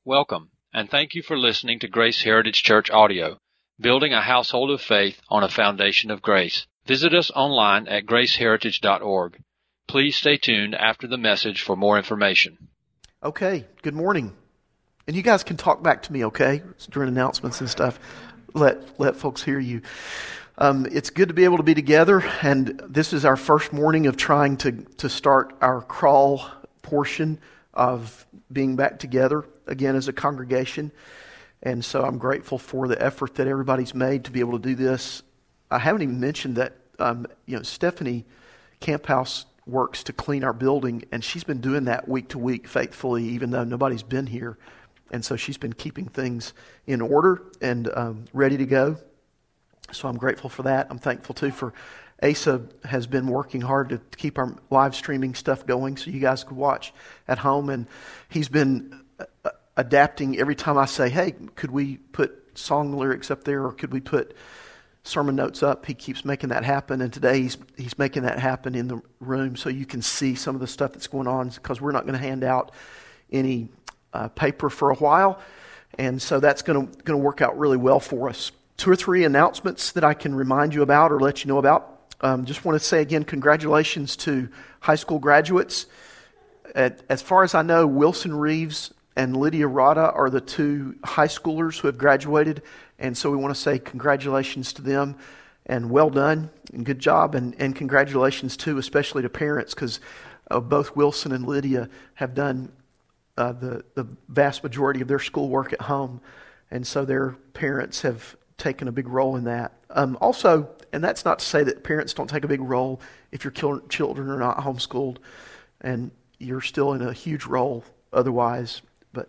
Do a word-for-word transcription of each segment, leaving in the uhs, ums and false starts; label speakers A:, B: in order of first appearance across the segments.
A: Welcome, and thank you for listening to Grace Heritage Church Audio, building a household of faith on a foundation of grace. Visit us online at grace heritage dot org. Please stay tuned after the message for more information.
B: Okay, good morning. And you guys can talk back to me, okay, during announcements and stuff. Let let folks hear you. Um, it's good to be able to be together, and this is our first morning of trying to, to start our crawl portion of being back together again as a congregation. And so I'm grateful for the effort that everybody's made to be able to do this. I haven't even mentioned that um, you know Stephanie Camphouse works to clean our building, and she's been doing that week to week faithfully, even though nobody's been here. And so she's been keeping things in order and um, ready to go. So I'm grateful for that. I'm thankful too for Asa has been working hard to keep our live streaming stuff going so you guys could watch at home. And he's been uh, adapting every time I say, hey, could we put song lyrics up there or could we put sermon notes up? He keeps making that happen. And today he's, he's making that happen in the room so you can see some of the stuff that's going on, because we're not going to hand out any uh, paper for a while. And so that's going to going to work out really well for us. Two or three announcements that I can remind you about or let you know about. Um, just want to say again, congratulations to high school graduates. At, as far as I know, Wilson Reeves and Lydia Rada are the two high schoolers who have graduated. And so we want to say congratulations to them and well done and good job. And, and congratulations too, especially to parents, because uh, both Wilson and Lydia have done uh, the, the vast majority of their schoolwork at home. And so their parents have taken a big role in that. Um, also, and that's not to say that parents don't take a big role if your children are not homeschooled, and you're still in a huge role otherwise, but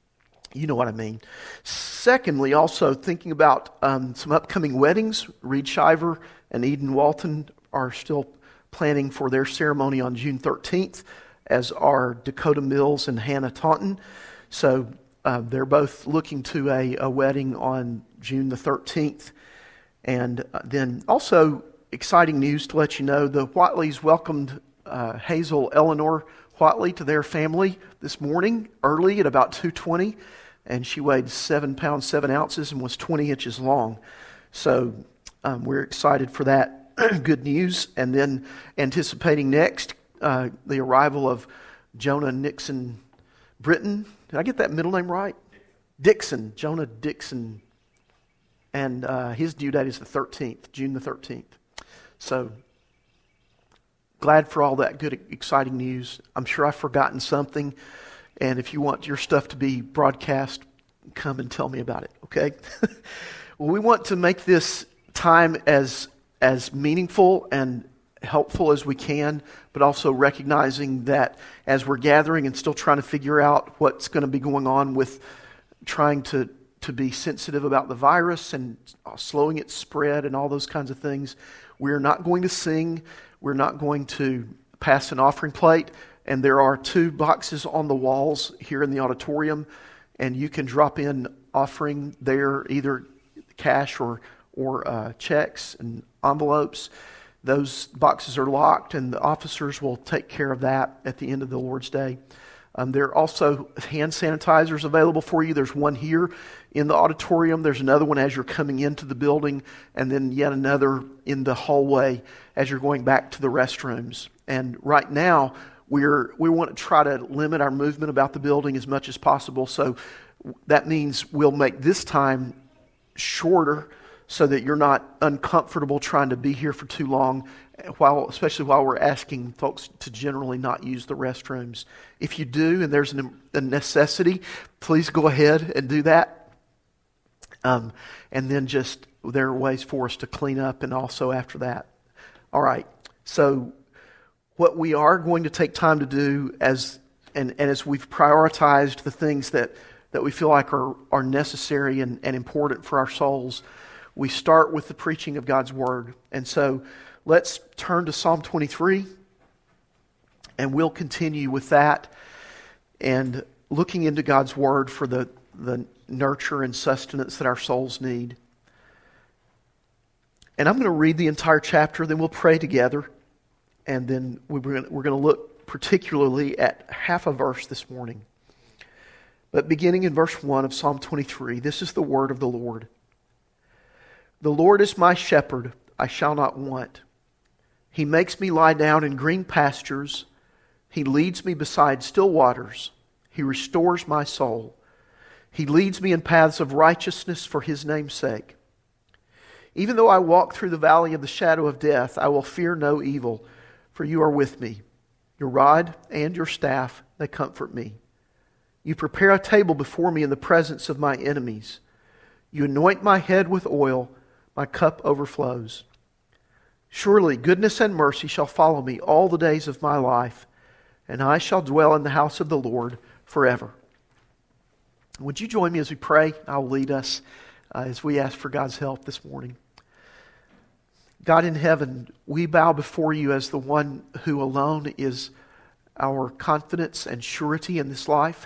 B: you know what I mean. Secondly, also thinking about um, some upcoming weddings. Reed Shiver and Eden Walton are still planning for their ceremony on June thirteenth, as are Dakota Mills and Hannah Taunton. So uh, they're both looking to a, a wedding on June the thirteenth. And then also exciting news to let you know, the Whateleys welcomed uh, Hazel Eleanor Whateley to their family this morning early at about two twenty, and she weighed seven pounds seven ounces and was twenty inches long. So um, we're excited for that good news. And then anticipating next uh, the arrival of Jonah Nixon Britton. Did I get that middle name right? Dixon, Jonah Dixon. And uh, his due date is the thirteenth, June the thirteenth. So, glad for all that good, exciting news. I'm sure I've forgotten something. And if you want your stuff to be broadcast, come and tell me about it, okay? Well, we want to make this time as, as meaningful and helpful as we can, but also recognizing that as we're gathering and still trying to figure out what's going to be going on with trying to to be sensitive about the virus and slowing its spread and all those kinds of things. We're not going to sing. We're not going to pass an offering plate. And there are two boxes on the walls here in the auditorium, and you can drop in offering there, either cash or, or uh, checks and envelopes. Those boxes are locked, and the officers will take care of that at the end of the Lord's Day. Um, there are also hand sanitizers available for you. There's one here in the auditorium. There's another one as you're coming into the building, and then yet another in the hallway as you're going back to the restrooms. And right now, we're we want to try to limit our movement about the building as much as possible. So that means we'll make this time shorter so that you're not uncomfortable trying to be here for too long, while especially while we're asking folks to generally not use the restrooms. If you do, and there's an, a necessity, please go ahead and do that. Um, and then just, there are ways for us to clean up and also after that. All right, so what we are going to take time to do as, and, and as we've prioritized the things that, that we feel like are, are necessary and, and important for our souls, we start with the preaching of God's Word. And so let's turn to Psalm twenty-three, and we'll continue with that and looking into God's Word for the, the nurture and sustenance that our souls need. And I'm going to read the entire chapter, then we'll pray together, and then we're going to, we're going to look particularly at half a verse this morning. But beginning in verse one of Psalm twenty-three, this is the word of the Lord. The Lord is my shepherd, I shall not want. He makes me lie down in green pastures. He leads me beside still waters. He restores my soul. He leads me in paths of righteousness for His name's sake. Even though I walk through the valley of the shadow of death, I will fear no evil, for You are with me. Your rod and Your staff, they comfort me. You prepare a table before me in the presence of my enemies. You anoint my head with oil, my cup overflows. Surely goodness and mercy shall follow me all the days of my life, and I shall dwell in the house of the Lord forever. Would you join me as we pray? I'll lead us uh, as we ask for God's help this morning. God in heaven, we bow before You as the one who alone is our confidence and surety in this life.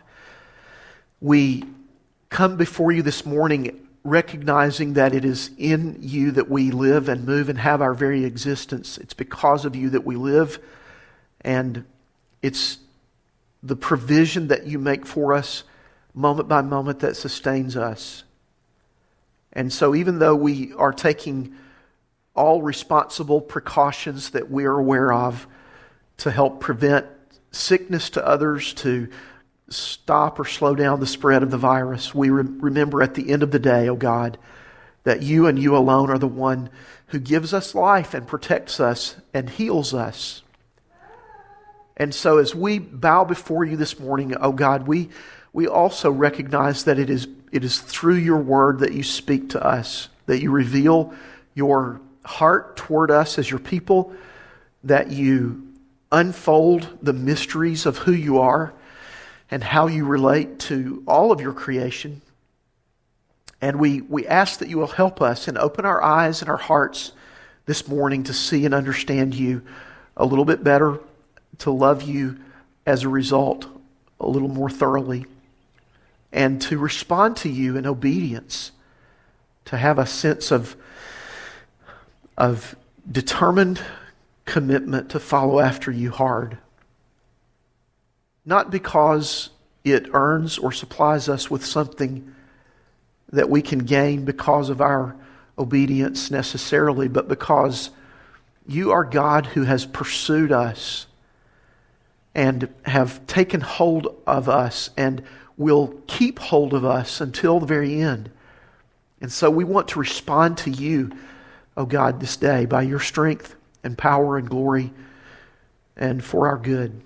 B: We come before You this morning recognizing that it is in You that we live and move and have our very existence. It's because of You that we live, and it's the provision that You make for us moment by moment that sustains us. And so even though we are taking all responsible precautions that we are aware of to help prevent sickness to others, to stop or slow down the spread of the virus, we re- remember at the end of the day, oh God, that You and You alone are the one who gives us life and protects us and heals us. And so as we bow before You this morning, oh God, we we also recognize that it is it is through Your word that You speak to us, that You reveal Your heart toward us as Your people, that You unfold the mysteries of who You are and how You relate to all of Your creation. And we, we ask that You will help us and open our eyes and our hearts this morning to see and understand You a little bit better, to love You as a result a little more thoroughly, and to respond to You in obedience, to have a sense of, of determined commitment to follow after You hard. Not because it earns or supplies us with something that we can gain because of our obedience necessarily, but because You are God who has pursued us and have taken hold of us and will keep hold of us until the very end. And so we want to respond to You, oh God, this day by Your strength and power and glory and for our good.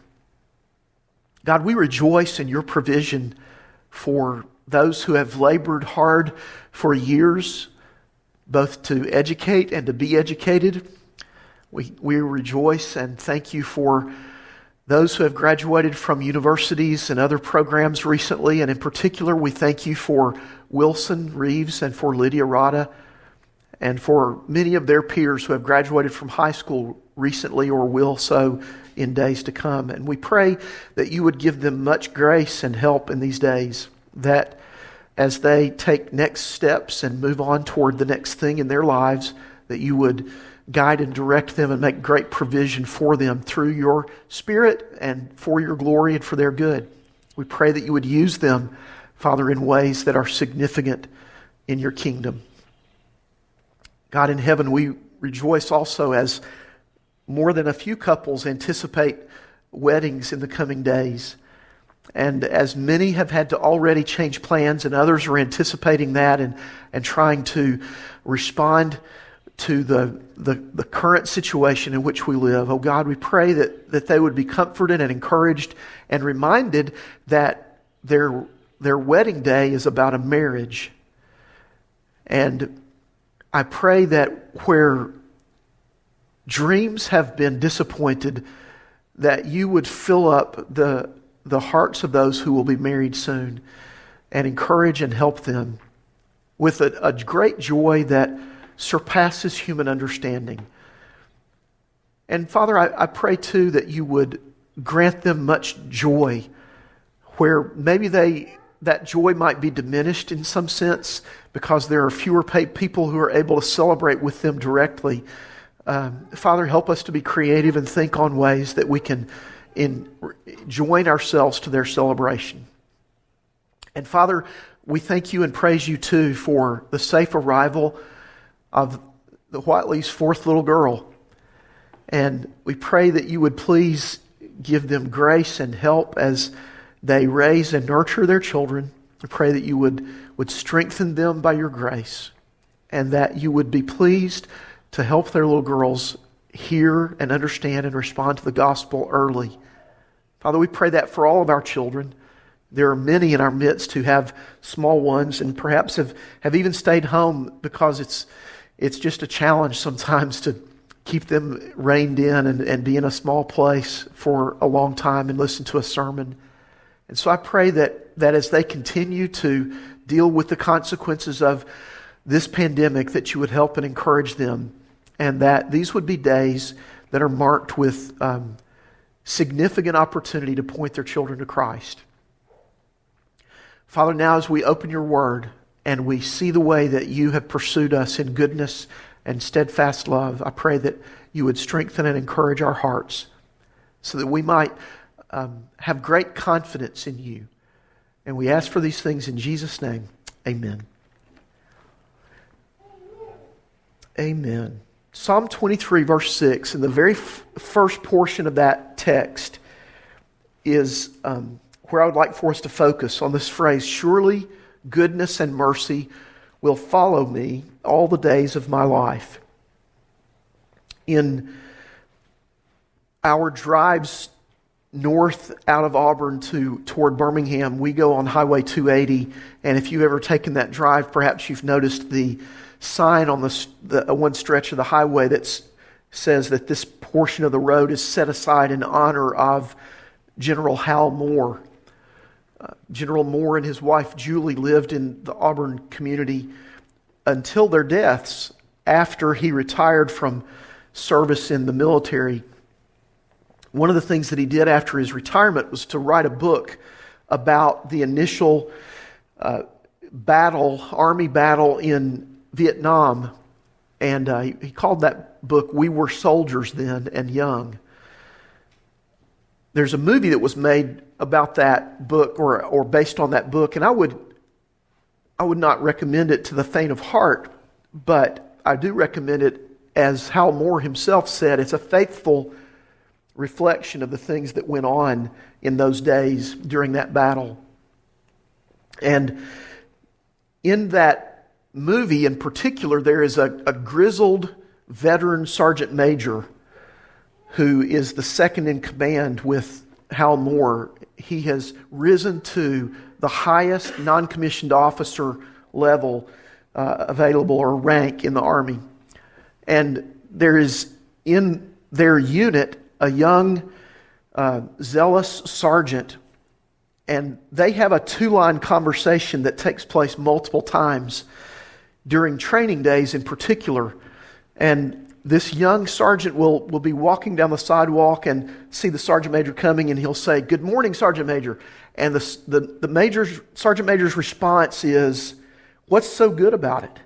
B: God, we rejoice in Your provision for those who have labored hard for years, both to educate and to be educated. We, we rejoice and thank You for those who have graduated from universities and other programs recently, and in particular, we thank You for Wilson Reeves and for Lydia Rada and for many of their peers who have graduated from high school recently or will so in days to come. And we pray that You would give them much grace and help in these days, that as they take next steps and move on toward the next thing in their lives, that You would guide and direct them and make great provision for them through Your Spirit and for Your glory and for their good. We pray that You would use them, Father, in ways that are significant in Your kingdom. God in heaven, we rejoice also as more than a few couples anticipate weddings in the coming days. And as many have had to already change plans, and others are anticipating that and, and trying to respond to the, the, the current situation in which we live. Oh God, we pray that, that they would be comforted and encouraged and reminded that their, their wedding day is about a marriage. And I pray that where dreams have been disappointed, that You would fill up the, the hearts of those who will be married soon and encourage and help them with a, a great joy that surpasses human understanding. And Father, I, I pray too that You would grant them much joy where maybe they that joy might be diminished in some sense because there are fewer people who are able to celebrate with them directly. Um, Father, help us to be creative and think on ways that we can in, join ourselves to their celebration. And Father, we thank you and praise you too for the safe arrival of the Whiteley's fourth little girl. And we pray that you would please give them grace and help as they raise and nurture their children. I pray that you would, would strengthen them by your grace, and that you would be pleased to help their little girls hear and understand and respond to the gospel early. Father, we pray that for all of our children. There are many in our midst who have small ones and perhaps have, have even stayed home because it's it's just a challenge sometimes to keep them reined in and, and be in a small place for a long time and listen to a sermon. And so I pray that, that as they continue to deal with the consequences of this pandemic, that you would help and encourage them, and that these would be days that are marked with um, significant opportunity to point their children to Christ. Father, now as we open your word and we see the way that you have pursued us in goodness and steadfast love, I pray that you would strengthen and encourage our hearts so that we might um, have great confidence in you. And we ask for these things in Jesus' name. Amen. Amen. Psalm twenty-three, verse six, in the very f- first portion of that text is um, where I would like for us to focus on this phrase, surely goodness and mercy will follow me all the days of my life. In our drives north out of Auburn to toward Birmingham, we go on Highway two eighty, and if you've ever taken that drive, perhaps you've noticed the sign on the, the one stretch of the highway that says that this portion of the road is set aside in honor of General Hal Moore. Uh, General Moore and his wife Julie lived in the Auburn community until their deaths after he retired from service in the military. One of the things that he did after his retirement was to write a book about the initial uh, battle, army battle in Vietnam. And uh, he, he called that book, We Were Soldiers Then and Young. There's a movie that was made about that book or or based on that book, and I would I would not recommend it to the faint of heart, but I do recommend it, as Hal Moore himself said, it's a faithful reflection of the things that went on in those days during that battle. And in that movie in particular, there is a, a grizzled veteran sergeant major who is the second in command with Hal Moore. He has risen to the highest non-commissioned officer level uh, available or rank in the Army. And there is in their unit a young, uh, zealous sergeant, and they have a two-line conversation that takes place multiple times during training days in particular. And this young sergeant will, will be walking down the sidewalk and see the sergeant major coming, and he'll say, "Good morning, Sergeant Major." And the, the, the major's, sergeant major's response is, "What's so good about it?"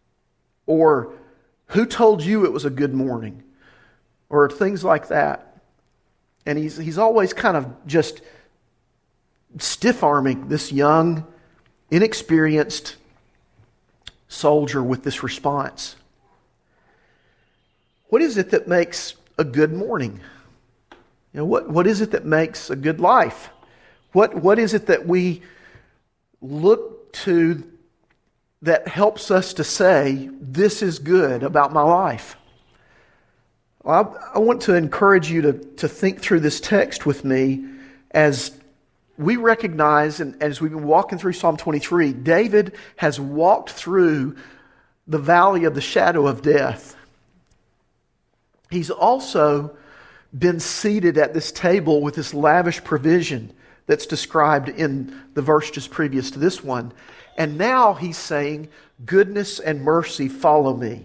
B: Or, "Who told you it was a good morning?" Or things like that. And he's he's always kind of just stiff-arming this young, inexperienced soldier with this response. What is it that makes a good morning? You know, what, what is it that makes a good life? What What is it that we look to that helps us to say, this is good about my life? Well, I, I want to encourage you to, to think through this text with me as we recognize, and as we've been walking through Psalm twenty-three, David has walked through the valley of the shadow of death. He's also been seated at this table with this lavish provision that's described in the verse just previous to this one. And now he's saying, goodness and mercy follow me.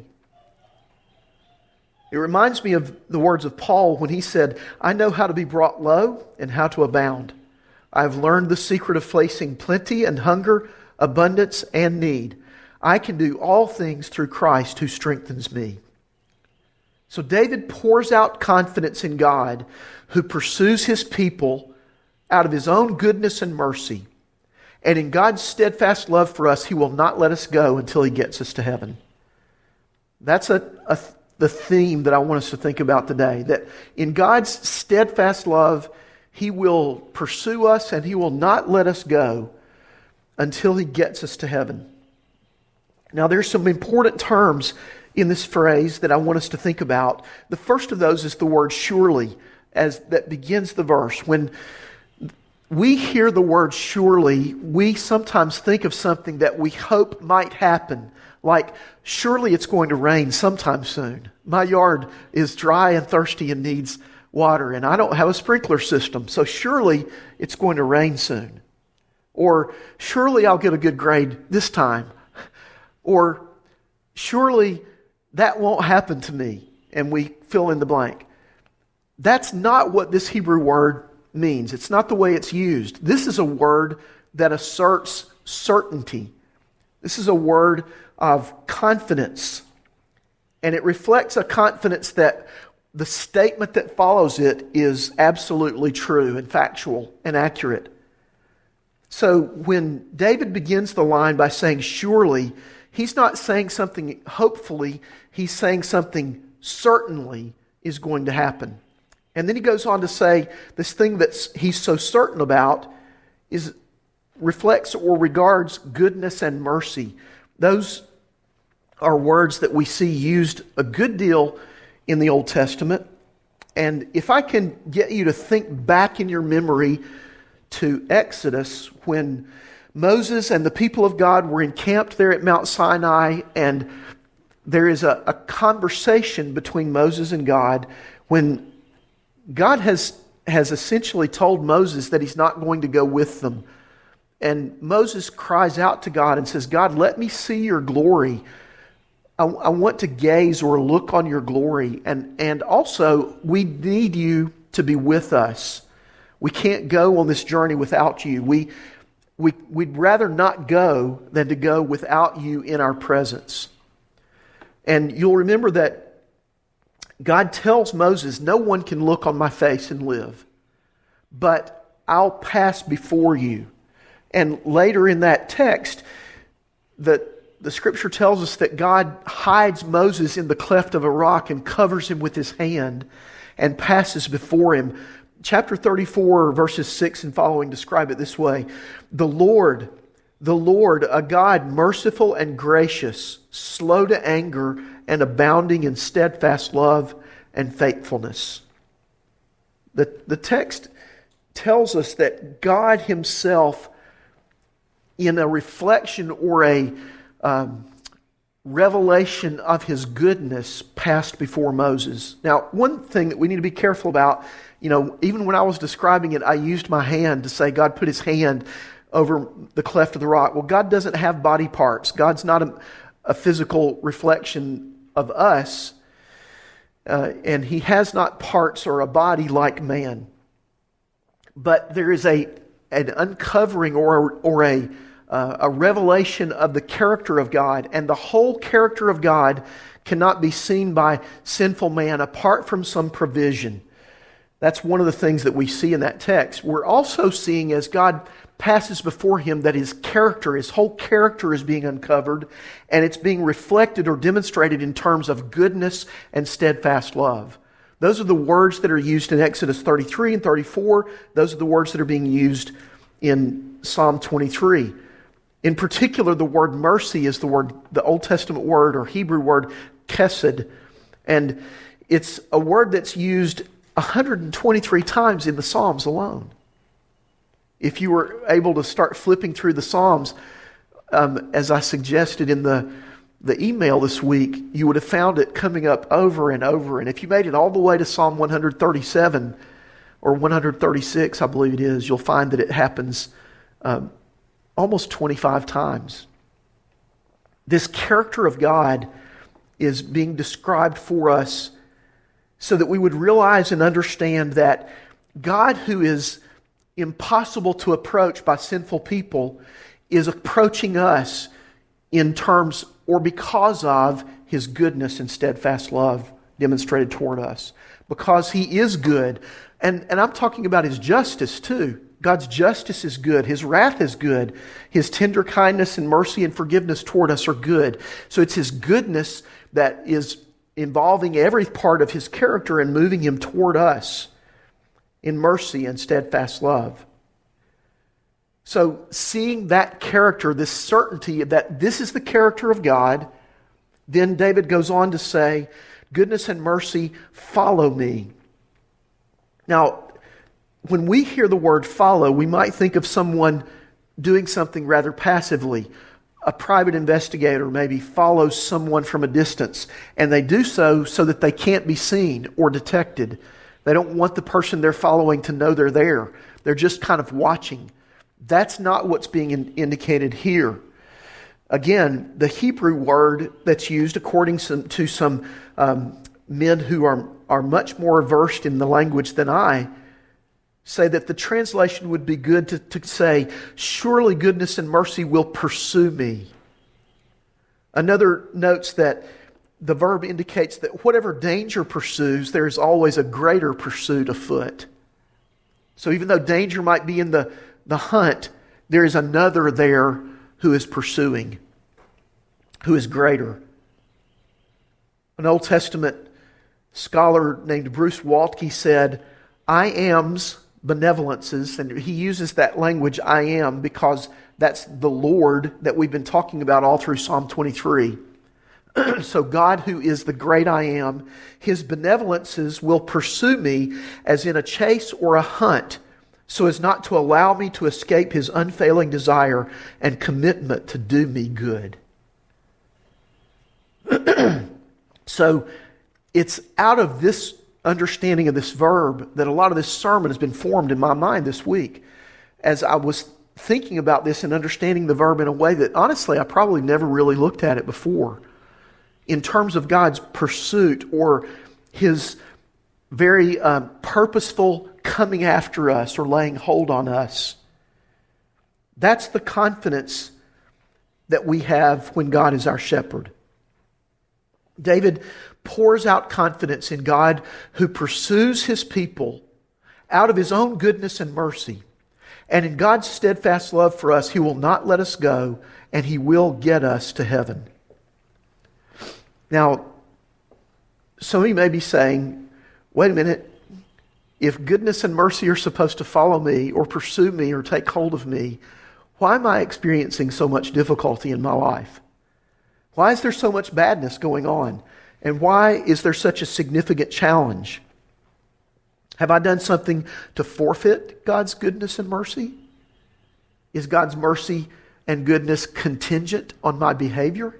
B: It reminds me of the words of Paul when he said, "I know how to be brought low and how to abound. I have learned the secret of facing plenty and hunger, abundance and need. I can do all things through Christ who strengthens me." So David pours out confidence in God, who pursues his people out of his own goodness and mercy. And in God's steadfast love for us, He will not let us go until He gets us to heaven. That's a, a the theme that I want us to think about today. That in God's steadfast love, He will pursue us and He will not let us go until He gets us to heaven. Now, there's some important terms in this phrase that I want us to think about. The first of those is the word surely, as that begins the verse. When we hear the word surely, we sometimes think of something that we hope might happen. Like, surely it's going to rain sometime soon. My yard is dry and thirsty and needs water, and I don't have a sprinkler system, so surely it's going to rain soon. Or, surely I'll get a good grade this time. Or, surely that won't happen to me, and we fill in the blank. That's not what this Hebrew word means. It's not the way it's used. This is a word that asserts certainty. This is a word of confidence. And it reflects a confidence that the statement that follows it is absolutely true and factual and accurate. So when David begins the line by saying surely, he's not saying something hopefully, he's saying something certainly is going to happen. And then he goes on to say this thing that he's so certain about is reflects or regards goodness and mercy. Those are words that we see used a good deal in the Old Testament. And if I can get you to think back in your memory to Exodus, when Moses and the people of God were encamped there at Mount Sinai, and there is a, a conversation between Moses and God when God has, has essentially told Moses that He's not going to go with them. And Moses cries out to God and says, God, let me see your glory. I, I want to gaze or look on your glory. And, and also, we need you to be with us. We can't go on this journey without you. We, we, we'd rather not go than to go without you in our presence. And you'll remember that God tells Moses, no one can look on my face and live, but I'll pass before you. And later in that text, the, the scripture tells us that God hides Moses in the cleft of a rock and covers him with His hand and passes before him. Chapter thirty-four, verses six and following describe it this way. The Lord, the Lord, a God merciful and gracious, slow to anger, and abounding in steadfast love and faithfulness. The, the text tells us that God Himself, in a reflection or a um, revelation of His goodness, passed before Moses. Now, one thing that we need to be careful about, you know, even when I was describing it, I used my hand to say God put His hand over the cleft of the rock. Well, God doesn't have body parts. God's not a, a physical reflection of us, uh, and He has not parts or a body like man. But there is a an uncovering or or a uh, a revelation of the character of God, and the whole character of God cannot be seen by sinful man apart from some provision. That's one of the things that we see in that text. We're also seeing, as God passes before him, that His character, His whole character is being uncovered, and it's being reflected or demonstrated in terms of goodness and steadfast love. Those are the words that are used in Exodus thirty-three and thirty-four. Those are the words that are being used in Psalm twenty-three. In particular, the word mercy is the word, the Old Testament word or Hebrew word chesed, and it's a word that's used one hundred twenty-three times in the Psalms alone. If you were able to start flipping through the Psalms, um, as I suggested in the, the email this week, you would have found it coming up over and over. And if you made it all the way to Psalm one hundred thirty-seven or one hundred thirty-six, I believe it is, you'll find that it happens um, almost twenty-five times. This character of God is being described for us so that we would realize and understand that God, who is impossible to approach by sinful people, is approaching us in terms or because of His goodness and steadfast love demonstrated toward us. Because He is good. And, and I'm talking about His justice too. God's justice is good. His wrath is good. His tender kindness and mercy and forgiveness toward us are good. So it's His goodness that is involving every part of His character and moving Him toward us in mercy and steadfast love. So seeing that character, this certainty that this is the character of God, then David goes on to say, goodness and mercy follow me. Now, when we hear the word follow, we might think of someone doing something rather passively. A private investigator maybe follows someone from a distance, and they do so so that they can't be seen or detected. They don't want the person they're following to know they're there. They're just kind of watching. That's not what's being in- indicated here. Again, the Hebrew word that's used, according some, to some um, men who are, are much more versed in the language than I, say that the translation would be good to, to say, surely goodness and mercy will pursue me. Another notes that the verb indicates that whatever danger pursues, there is always a greater pursuit afoot. So even though danger might be in the, the hunt, there is another there who is pursuing, who is greater. An Old Testament scholar named Bruce Waltke said, I am's benevolences, and he uses that language, I am, because that's the Lord that we've been talking about all through Psalm twenty-three. So God, who is the great I am, His benevolences will pursue me as in a chase or a hunt, so as not to allow me to escape His unfailing desire and commitment to do me good. So it's out of this understanding of this verb that a lot of this sermon has been formed in my mind this week as I was thinking about this and understanding the verb in a way that honestly I probably never really looked at it before in terms of God's pursuit or His very um, purposeful coming after us or laying hold on us. That's the confidence that we have when God is our shepherd. David pours out confidence in God who pursues His people out of His own goodness and mercy. And in God's steadfast love for us, He will not let us go, and He will get us to heaven. Now, some of you may be saying, wait a minute, if goodness and mercy are supposed to follow me or pursue me or take hold of me, why am I experiencing so much difficulty in my life? Why is there so much badness going on? And why is there such a significant challenge? Have I done something to forfeit God's goodness and mercy? Is God's mercy and goodness contingent on my behavior?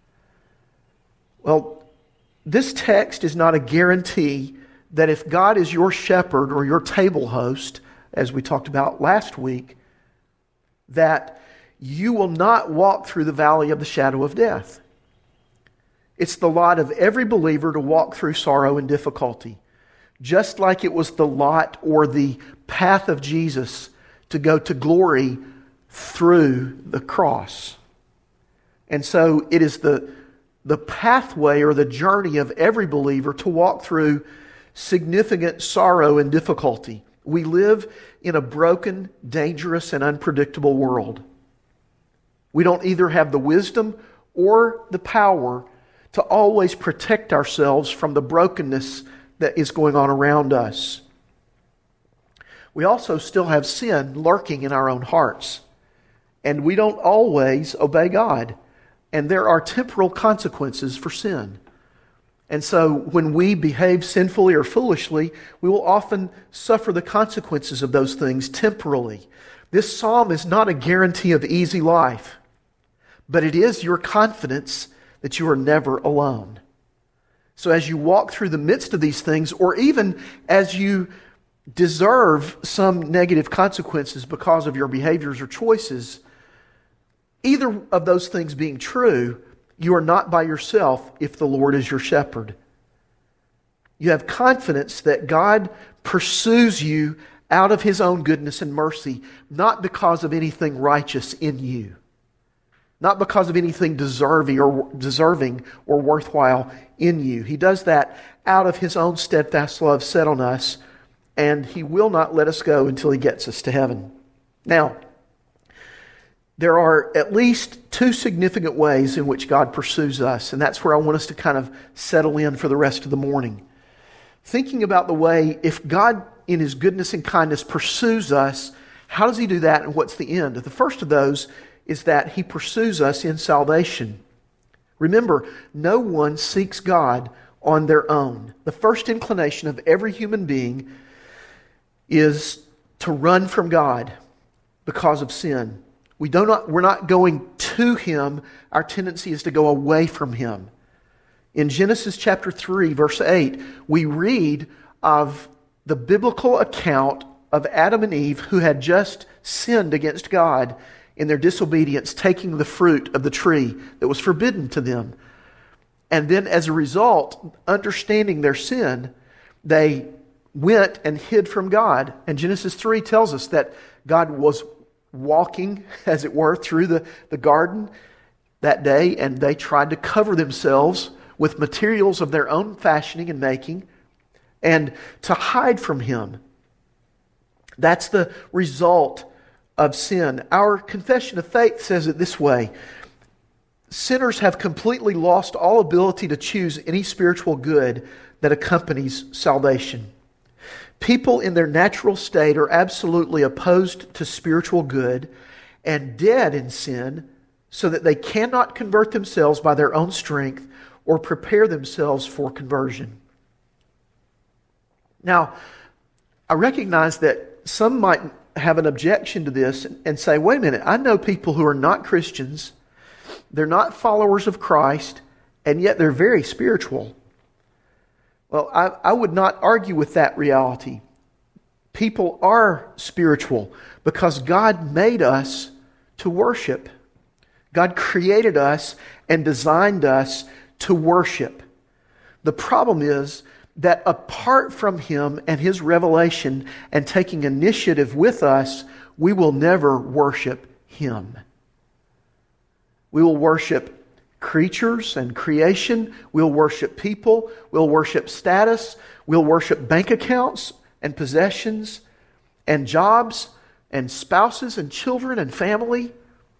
B: Well, this text is not a guarantee that if God is your shepherd or your table host, as we talked about last week, that you will not walk through the valley of the shadow of death. It's the lot of every believer to walk through sorrow and difficulty, just like it was the lot or the path of Jesus to go to glory through the cross. And so it is the, the pathway or the journey of every believer to walk through significant sorrow and difficulty. We live in a broken, dangerous, and unpredictable world. We don't either have the wisdom or the power to always protect ourselves from the brokenness that is going on around us. We also still have sin lurking in our own hearts, and we don't always obey God, and there are temporal consequences for sin. And so when we behave sinfully or foolishly, we will often suffer the consequences of those things temporally. This psalm is not a guarantee of easy life, but it is your confidence that you are never alone. So as you walk through the midst of these things, or even as you deserve some negative consequences because of your behaviors or choices, either of those things being true, you are not by yourself if the Lord is your shepherd. You have confidence that God pursues you out of His own goodness and mercy, not because of anything righteous in you, not because of anything deserving or deserving or worthwhile in you. He does that out of His own steadfast love set on us and He will not let us go until He gets us to heaven. Now, there are at least two significant ways in which God pursues us, and that's where I want us to kind of settle in for the rest of the morning. Thinking about the way, if God in His goodness and kindness pursues us, how does He do that and what's the end? The first of those is that He pursues us in salvation. Remember, no one seeks God on their own. The first inclination of every human being is to run from God because of sin. We do not, we're not going to Him. Our tendency is to go away from Him. In Genesis chapter three, verse eight, we read of the biblical account of Adam and Eve who had just sinned against God in their disobedience, taking the fruit of the tree that was forbidden to them. And then as a result, understanding their sin, they went and hid from God. And Genesis three tells us that God was walking, as it were, through the, the garden that day, and they tried to cover themselves with materials of their own fashioning and making and to hide from Him. That's the result of sin. Our confession of faith says it this way: sinners have completely lost all ability to choose any spiritual good that accompanies salvation. People in their natural state are absolutely opposed to spiritual good and dead in sin, so that they cannot convert themselves by their own strength or prepare themselves for conversion. Now, I recognize that some might have an objection to this and say, wait a minute, I know people who are not Christians, they're not followers of Christ, and yet they're very spiritual. Well, I, I would not argue with that reality. People are spiritual because God made us to worship. God created us and designed us to worship. The problem is that apart from Him and His revelation and taking initiative with us, we will never worship Him. We will worship creatures and creation. We'll worship people. We'll worship status. We'll worship bank accounts and possessions and jobs and spouses and children and family.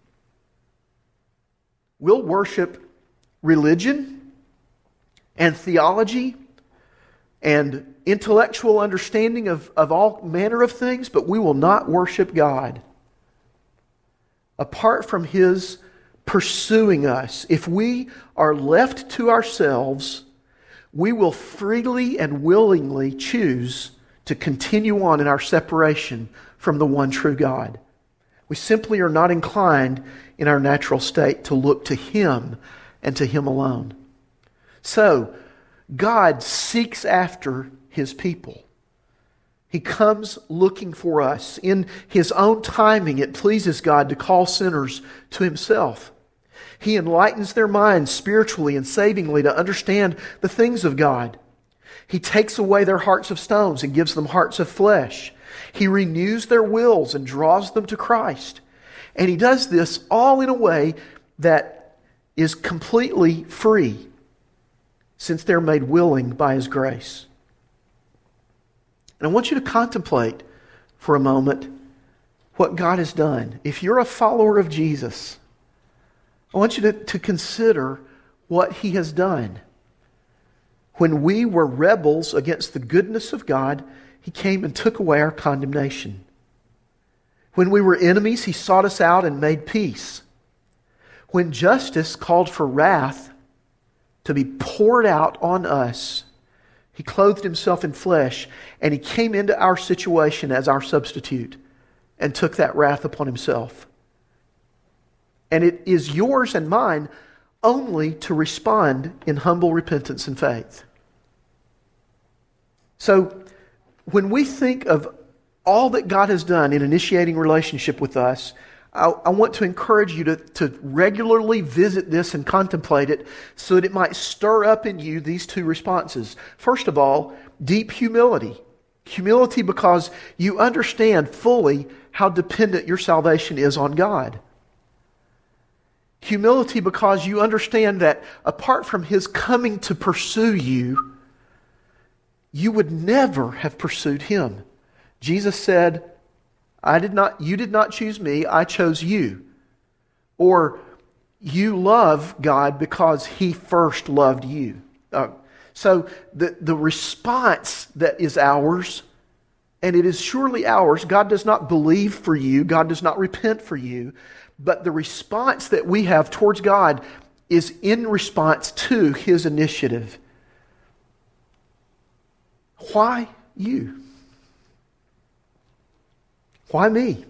B: We'll worship religion and theology and intellectual understanding of, of all manner of things, but we will not worship God. Apart from His pursuing us, if we are left to ourselves, we will freely and willingly choose to continue on in our separation from the one true God. We simply are not inclined in our natural state to look to Him and to Him alone. So, God seeks after His people. He comes looking for us. In His own timing, it pleases God to call sinners to Himself. He enlightens their minds spiritually and savingly to understand the things of God. He takes away their hearts of stones and gives them hearts of flesh. He renews their wills and draws them to Christ. And He does this all in a way that is completely free, since they're made willing by His grace. And I want you to contemplate for a moment what God has done. If you're a follower of Jesus, I want you to, to consider what He has done. When we were rebels against the goodness of God, He came and took away our condemnation. When we were enemies, He sought us out and made peace. When justice called for wrath to be poured out on us, He clothed Himself in flesh and He came into our situation as our substitute and took that wrath upon Himself. And it is yours and mine only to respond in humble repentance and faith. So, when we think of all that God has done in initiating relationship with us, I, I want to encourage you to, to regularly visit this and contemplate it so that it might stir up in you these two responses. First of all, deep humility. Humility because you understand fully how dependent your salvation is on God. Humility because you understand that apart from His coming to pursue you, you would never have pursued Him. Jesus said, I did not, you did not choose me, I chose you. Or, you love God because He first loved you. Uh, so the, the response that is ours, and it is surely ours, God does not believe for you, God does not repent for you, but the response that we have towards God is in response to His initiative. Why you? Why me?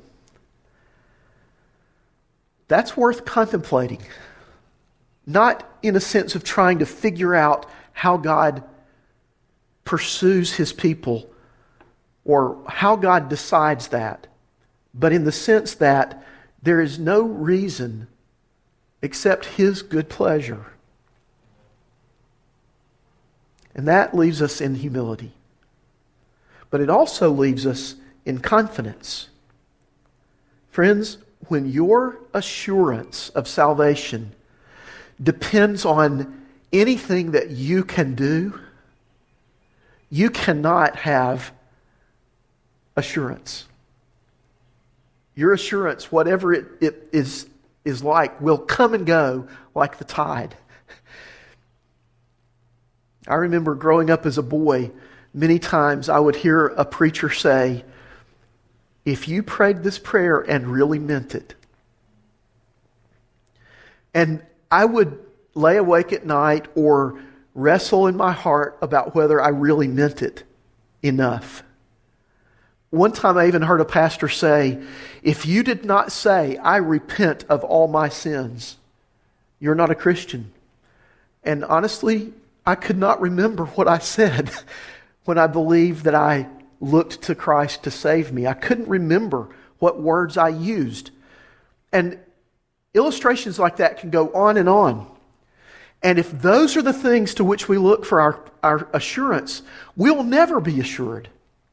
B: That's worth contemplating. Not in a sense of trying to figure out how God pursues His people or how God decides that, but in the sense that there is no reason except His good pleasure. And that leaves us in humility. But it also leaves us in confidence. Friends, when your assurance of salvation depends on anything that you can do, you cannot have assurance. Your assurance, whatever it, it is, is like, will come and go like the tide. I remember growing up as a boy, many times I would hear a preacher say, if you prayed this prayer and really meant it. And I would lay awake at night or wrestle in my heart about whether I really meant it enough. One time I even heard a pastor say, if you did not say, I repent of all my sins, you're not a Christian. And honestly, I could not remember what I said when I believed that I looked to Christ to save me. I couldn't remember what words I used. And illustrations like that can go on and on. And if those are the things to which we look for our, our assurance, we'll never be assured.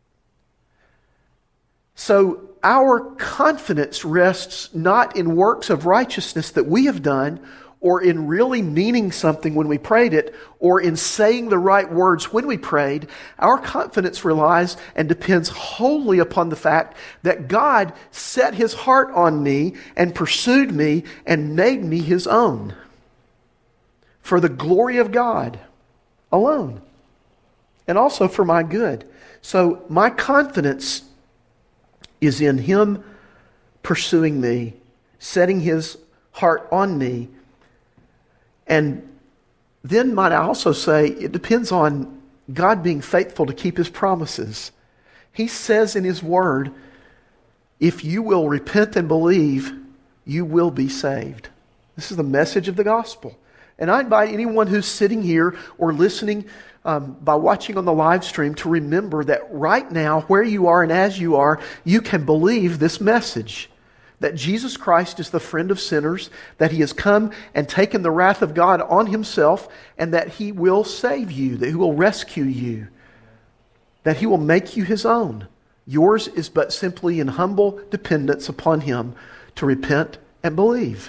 B: So our confidence rests not in works of righteousness that we have done, or in really meaning something when we prayed it, or in saying the right words when we prayed. Our confidence relies and depends wholly upon the fact that God set His heart on me and pursued me and made me His own for the glory of God alone, and also for my good. So my confidence is in Him pursuing me, setting His heart on me. And then might I also say, it depends on God being faithful to keep His promises. He says in His Word, if you will repent and believe, you will be saved. This is the message of the gospel. And I invite anyone who's sitting here or listening um, by watching on the live stream to remember that right now, where you are and as you are, you can believe this message. That Jesus Christ is the friend of sinners, that He has come and taken the wrath of God on Himself, and that He will save you, that He will rescue you, that He will make you His own. Yours is but simply in humble dependence upon Him to repent and believe.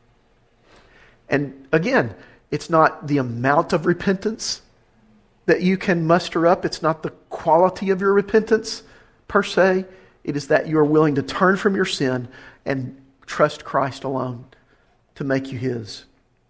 B: And again, it's not the amount of repentance that you can muster up. It's not the quality of your repentance per se. It is that you are willing to turn from your sin and trust Christ alone to make you His.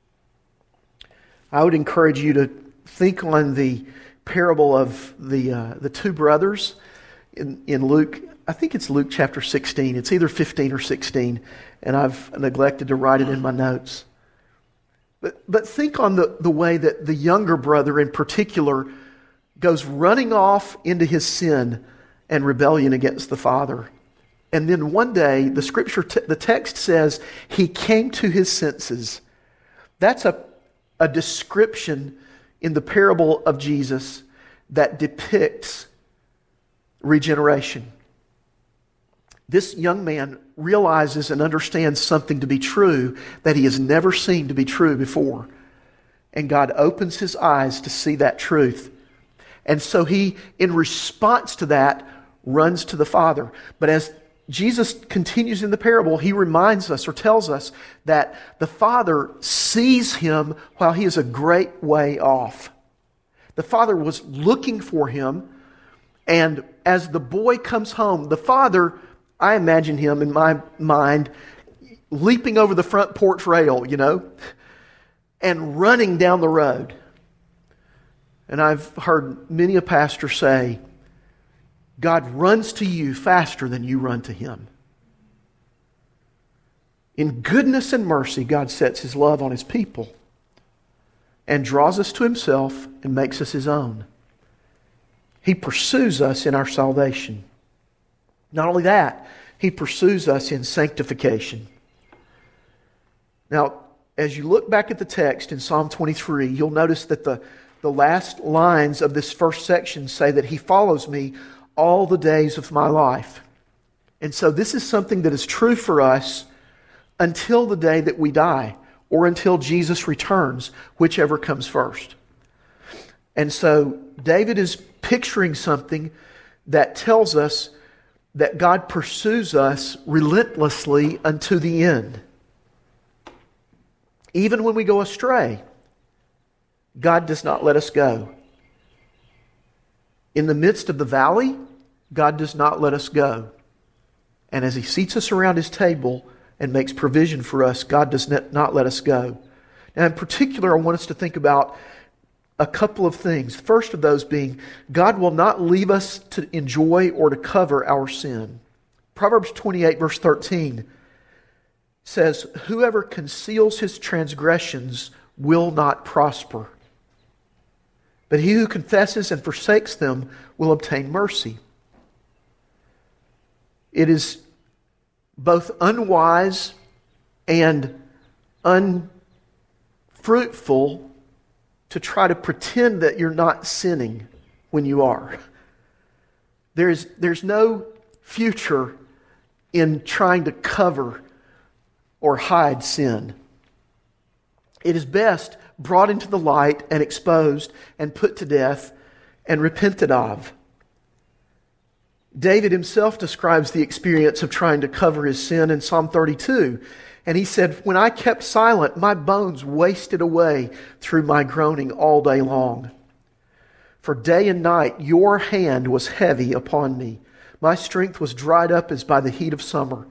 B: I would encourage you to think on the parable of the uh, the two brothers in, in Luke. I think it's Luke chapter sixteen. It's either fifteen or sixteen, and I've neglected to write it in my notes. But, but think on the, the way that the younger brother in particular goes running off into his sin and rebellion against the father. And then one day, the scripture, t- the text says, he came to his senses. That's a, a description in the parable of Jesus that depicts regeneration. This young man realizes and understands something to be true that he has never seen to be true before. And God opens his eyes to see that truth. And so he, in response to that, runs to the Father. But as Jesus continues in the parable, He reminds us or tells us that the Father sees him while he is a great way off. The Father was looking for him And as the boy comes home, the father, I imagine him in my mind, leaping over the front porch rail, you know, and running down the road. And I've heard many a pastor say, God runs to you faster than you run to Him. In goodness and mercy, God sets His love on His people and draws us to Himself and makes us His own. He pursues us in our salvation. Not only that, He pursues us in sanctification. Now, as you look back at the text in Psalm twenty-three, you'll notice that the, the last lines of this first section say that He follows me all the days of my life. And so this is something that is true for us until the day that we die, or until Jesus returns, whichever comes first. And so David is picturing something that tells us that God pursues us relentlessly unto the end. Even when we go astray, God does not let us go. In the midst of the valley, God does not let us go. And as He seats us around His table and makes provision for us, God does not let us go. Now, in particular, I want us to think about a couple of things. First of those being, God will not leave us to enjoy or to cover our sin. Proverbs twenty-eight, verse thirteen says, whoever conceals his transgressions will not prosper, but he who confesses and forsakes them will obtain mercy. It is both unwise and unfruitful to try to pretend that you're not sinning when you are. There's, there's no future in trying to cover or hide sin. It is best brought into the light and exposed and put to death and repented of. David himself describes the experience of trying to cover his sin in Psalm thirty-two. And he said, when I kept silent, my bones wasted away through my groaning all day long. For day and night your hand was heavy upon me. My strength was dried up as by the heat of summer.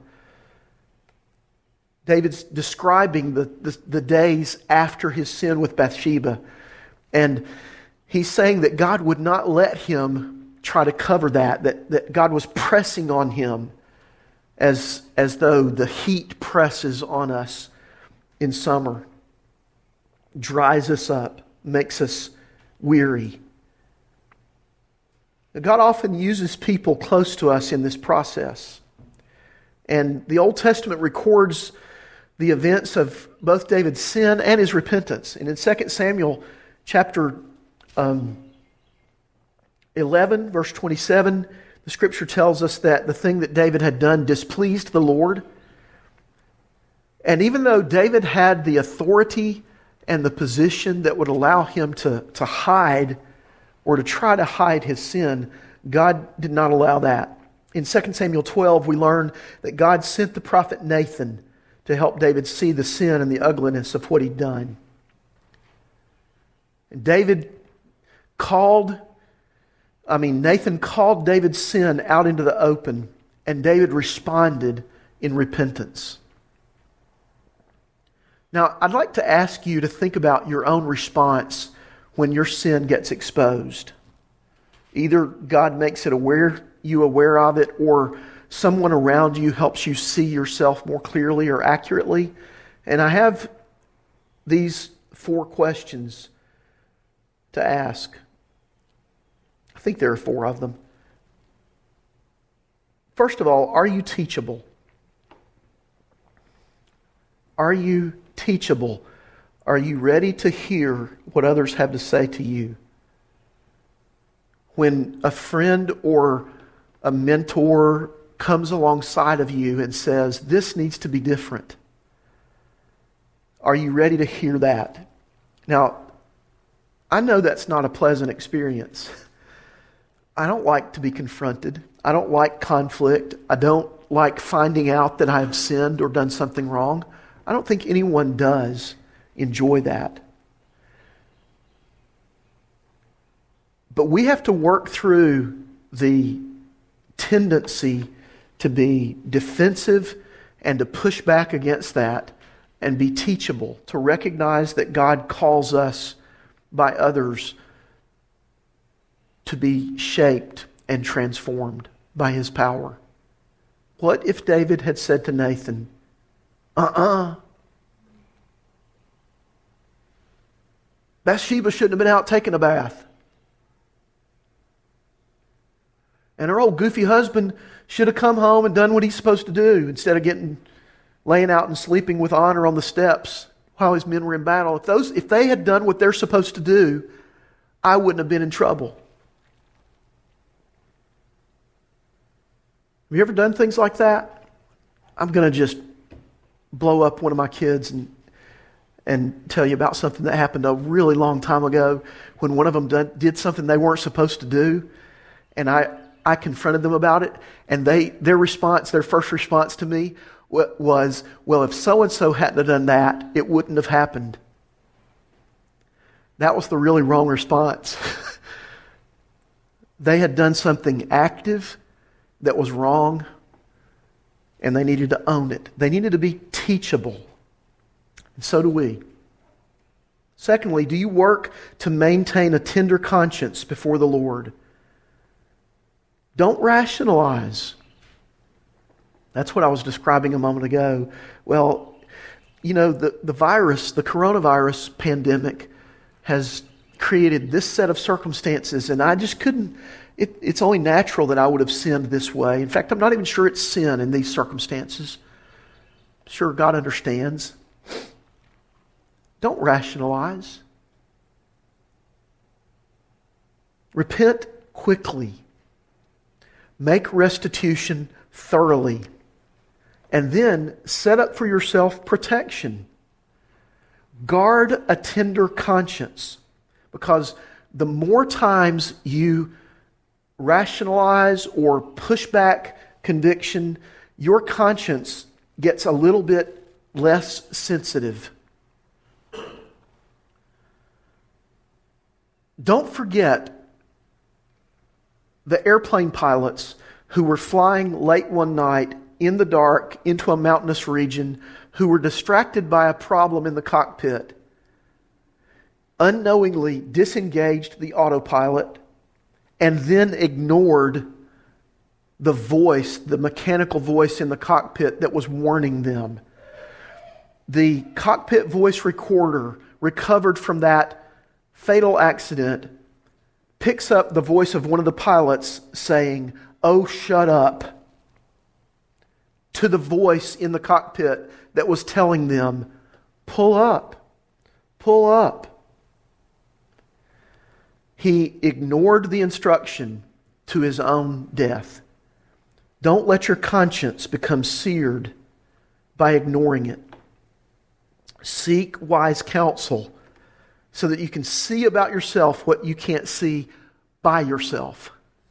B: David's describing the, the, the days after his sin with Bathsheba. And he's saying that God would not let him try to cover that, that, that God was pressing on him as, as though the heat presses on us in summer, dries us up, makes us weary. God often uses people close to us in this process. And the Old Testament records the events of both David's sin and his repentance. And in Second Samuel chapter um, eleven, verse twenty-seven, the Scripture tells us that the thing that David had done displeased the Lord. And even though David had the authority and the position that would allow him to, to hide or to try to hide his sin, God did not allow that. In Second Samuel twelve, we learn that God sent the prophet Nathan to help David see the sin and the ugliness of what he'd done. And David called, I mean, Nathan called David's sin out into the open, and David responded in repentance. Now, I'd like to ask you to think about your own response when your sin gets exposed. Either God makes it aware, you aware of it, or someone around you helps you see yourself more clearly or accurately. And I have these four questions to ask. I think there are four of them. First of all, are you teachable? Are you teachable? Are you ready to hear what others have to say to you? When a friend or a mentor comes alongside of you and says, this needs to be different, are you ready to hear that? Now, I know that's not a pleasant experience. I don't like to be confronted. I don't like conflict. I don't like finding out that I have sinned or done something wrong. I don't think anyone does enjoy that. But we have to work through the tendency to be defensive and to push back against that and be teachable, to recognize that God calls us by others to be shaped and transformed by His power. What if David had said to Nathan, uh-uh, Bathsheba shouldn't have been out taking a bath. And her old goofy husband should have come home and done what he's supposed to do instead of getting laying out and sleeping with honor on the steps while his men were in battle. If those, if they had done what they're supposed to do, I wouldn't have been in trouble. Have you ever done things like that? I'm going to just blow up one of my kids and and tell you about something that happened a really long time ago when one of them done, did something they weren't supposed to do. And I, I confronted them about it. And they their response, their first response to me was, well, if so-and-so hadn't have done that, it wouldn't have happened. That was the really wrong response. They had done something active that was wrong, and they needed to own it. They needed to be teachable. And so do we. Secondly, do you work to maintain a tender conscience before the Lord? Don't rationalize. That's what I was describing a moment ago. Well, you know, the, the virus, the coronavirus pandemic has created this set of circumstances, and I just couldn't, it, it's only natural that I would have sinned this way. In fact, I'm not even sure it's sin in these circumstances. I'm sure God understands. Don't rationalize. Repent quickly. Make restitution thoroughly. And then set up for yourself protection. Guard a tender conscience. Because the more times you rationalize or push back conviction, your conscience gets a little bit less sensitive. Don't forget the airplane pilots who were flying late one night in the dark into a mountainous region, who were distracted by a problem in the cockpit, unknowingly disengaged the autopilot, and then ignored the voice, the mechanical voice in the cockpit that was warning them. The cockpit voice recorder recovered from that fatal accident picks up the voice of one of the pilots saying, "Oh, shut up," to the voice in the cockpit that was telling them, "Pull up, pull up." He ignored the instruction to his own death. Don't let your conscience become seared by ignoring it. Seek wise counsel so that you can see about yourself what you can't see by yourself.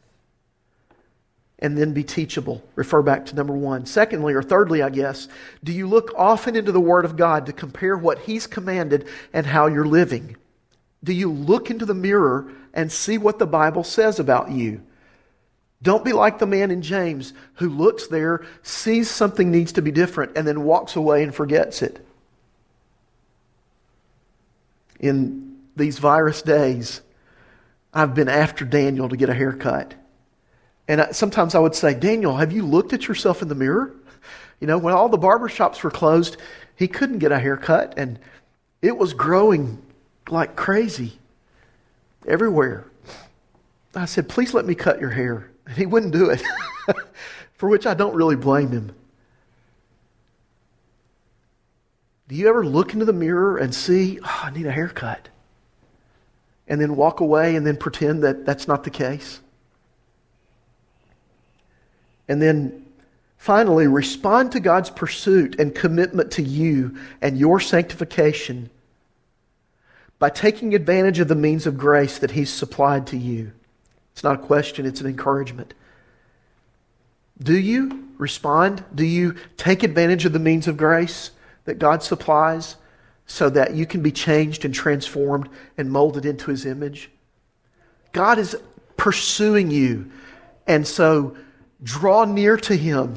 B: And then be teachable. Refer back to number one. Secondly, or thirdly, I guess, do you look often into the Word of God to compare what He's commanded and how you're living? Do you look into the mirror and see what the Bible says about you? Don't be like the man in James who looks there, sees something needs to be different, and then walks away and forgets it. In these virus days, I've been after Daniel to get a haircut. And I, sometimes I would say, "Daniel, have you looked at yourself in the mirror?" You know, when all the barbershops were closed, he couldn't get a haircut, and it was growing like crazy everywhere. I said, "Please let me cut your hair." And he wouldn't do it, for which I don't really blame him. Do you ever look into the mirror and see, "Oh, I need a haircut," and then walk away and then pretend that that's not the case? And then finally, respond to God's pursuit and commitment to you and your sanctification by taking advantage of the means of grace that He's supplied to you. It's not a question, it's an encouragement. Do you respond? Do you take advantage of the means of grace that God supplies so that you can be changed and transformed and molded into His image? God is pursuing you. And so, draw near to Him.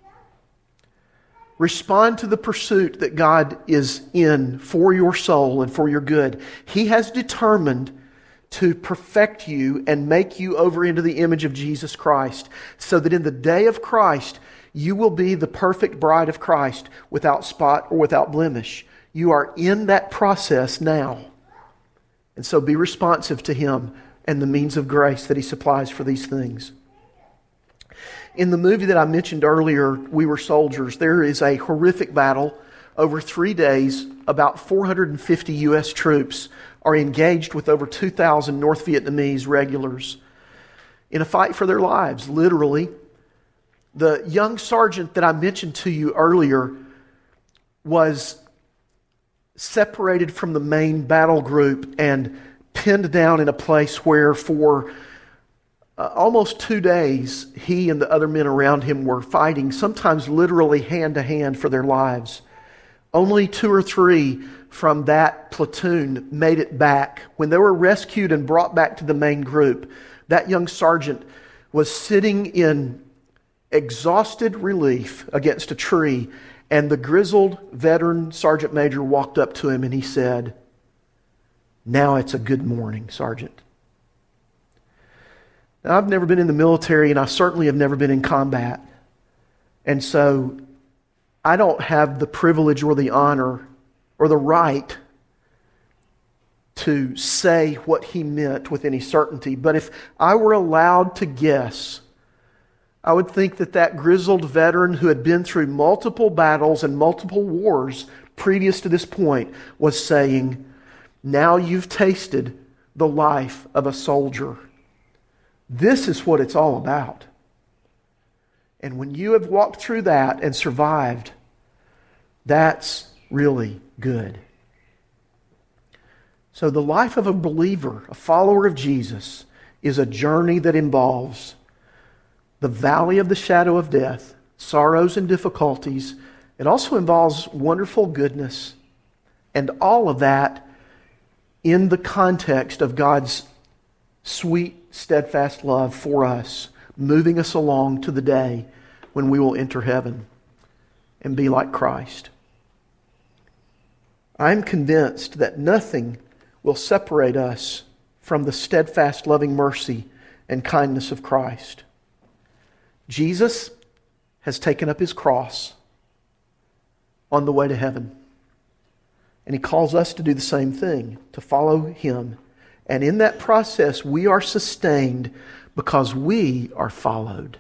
B: Respond to the pursuit that God is in for your soul and for your good. He has determined to perfect you and make you over into the image of Jesus Christ, so that in the day of Christ, you will be the perfect bride of Christ, without spot or without blemish. You are in that process now. And so be responsive to Him and the means of grace that He supplies for these things. In the movie that I mentioned earlier, We Were Soldiers, there is a horrific battle over three days. About four hundred fifty U S troops are engaged with over two thousand North Vietnamese regulars in a fight for their lives, literally. The young sergeant that I mentioned to you earlier was separated from the main battle group and pinned down in a place where for uh, almost two days he and the other men around him were fighting, sometimes literally hand to hand for their lives. Only two or three from that platoon made it back. When they were rescued and brought back to the main group, that young sergeant was sitting in exhausted relief against a tree, and the grizzled veteran sergeant major walked up to him and he said, "Now it's a good morning, Sergeant." Now, I've never been in the military, and I certainly have never been in combat. And so I don't have the privilege or the honor or the right to say what he meant with any certainty. But if I were allowed to guess, I would think that that grizzled veteran who had been through multiple battles and multiple wars previous to this point was saying, "Now you've tasted the life of a soldier. This is what it's all about. And when you have walked through that and survived, that's really good." So the life of a believer, a follower of Jesus, is a journey that involves the valley of the shadow of death, sorrows and difficulties. It also involves wonderful goodness, and all of that in the context of God's sweet, steadfast love for us, moving us along to the day when we will enter heaven and be like Christ. I'm convinced that nothing will separate us from the steadfast, loving mercy and kindness of Christ. Jesus has taken up His cross on the way to heaven. And He calls us to do the same thing, to follow Him. And in that process, we are sustained because we are followed.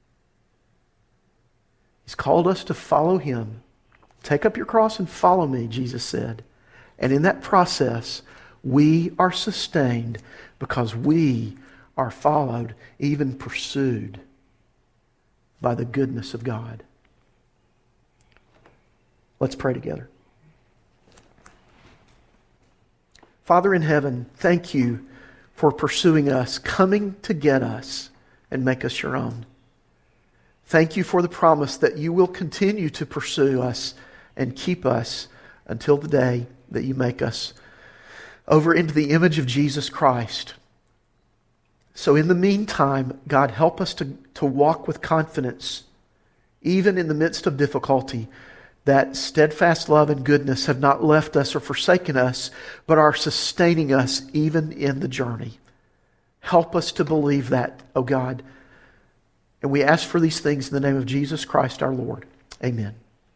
B: He's called us to follow Him. Take up your cross and follow me, Jesus said. And in that process, we are sustained because we are followed, even pursued by the goodness of God. Let's pray together. Father in heaven, thank you for pursuing us, coming to get us and make us your own. Thank you for the promise that you will continue to pursue us and keep us until the day that you make us over into the image of Jesus Christ. So in the meantime, God, help us to, to walk with confidence, even in the midst of difficulty, that steadfast love and goodness have not left us or forsaken us, but are sustaining us even in the journey. Help us to believe that, O God. And we ask for these things in the name of Jesus Christ our Lord. Amen.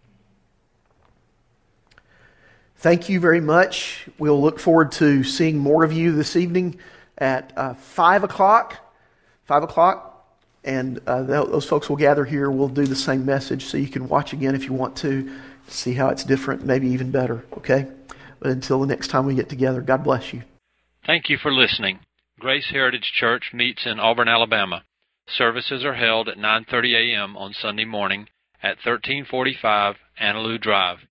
B: Thank you very much. We'll look forward to seeing more of you this evening at uh, five o'clock. five o'clock. And uh, those folks will gather here. We'll do the same message so you can watch again if you want to, see how it's different, maybe even better, okay? But until the next time we get together, God bless you.
A: Thank you for listening. Grace Heritage Church meets in Auburn, Alabama. Services are held at nine thirty a.m. on Sunday morning at thirteen forty-five Annaloo Drive.